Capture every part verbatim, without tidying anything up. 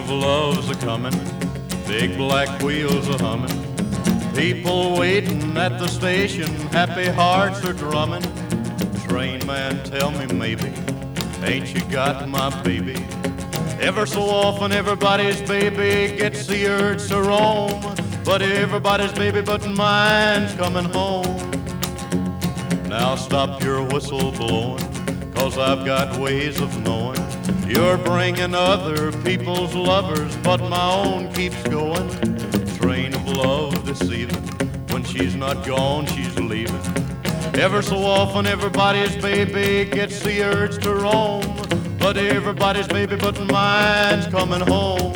of love's a-comin', big black wheels a-hummin', people waiting at the station, happy hearts are drummin'. Train man, tell me maybe, ain't you got my baby? Ever so often everybody's baby gets the urge to roam, but everybody's baby but mine's coming home. Now stop your whistle blowing, 'cause I've got ways of knowing you're bringing other people's lovers, but my own keeps going. Train of love deceiving, when she's not gone, she's leaving. Ever so often everybody's baby gets the urge to roam, but everybody's baby but mine's coming home.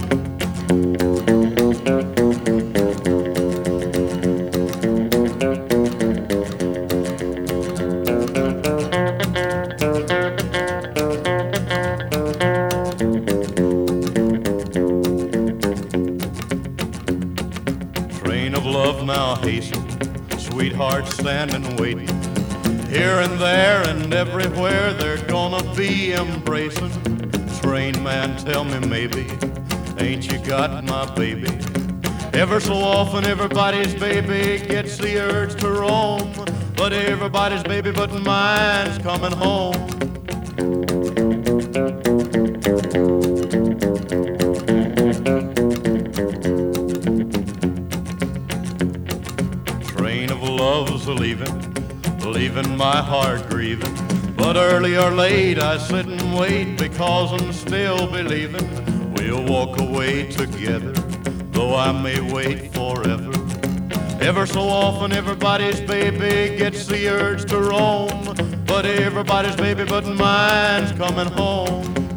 Train of love now hasten, sweethearts standing waiting. Here and there and everywhere they're gonna be embracing. Train man, tell me maybe, ain't you got my baby? Ever so often everybody's baby gets the urge to roam, but everybody's baby but mine's coming home. Train of love's a-leaving, leaving my heart grieving, but early or late I sit and wait, because I'm still believing we'll walk away together, though I may wait forever. Ever so often everybody's baby gets the urge to roam, but everybody's baby but mine's coming home.